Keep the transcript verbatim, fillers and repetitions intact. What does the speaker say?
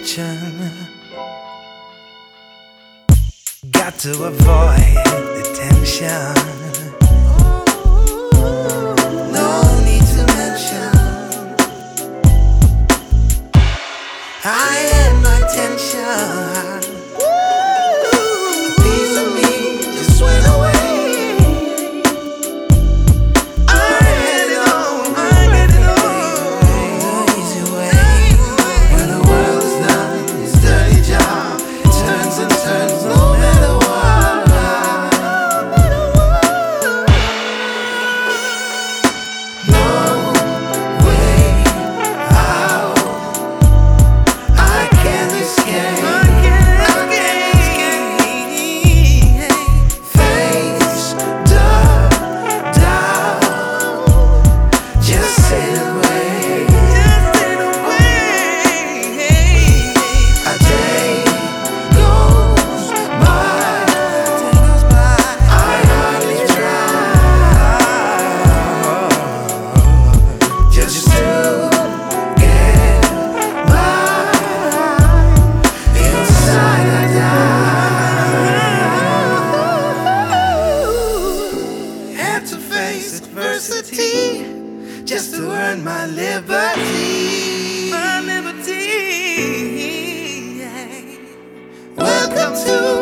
attention. Got to avoid the tension. No need to mention I had my tension. A piece of me just went away. I had it on, I had it on the easy way. When the world is done its dirty job, it turns and turns no matter what. No way out. I can't escape. I can't escape. Face the doubt. Just sit away. Just sit away. A day goes by. I hardly try. Just to get by. Inside I die. Had to face adversity just to earn my liberty. My liberty. Welcome to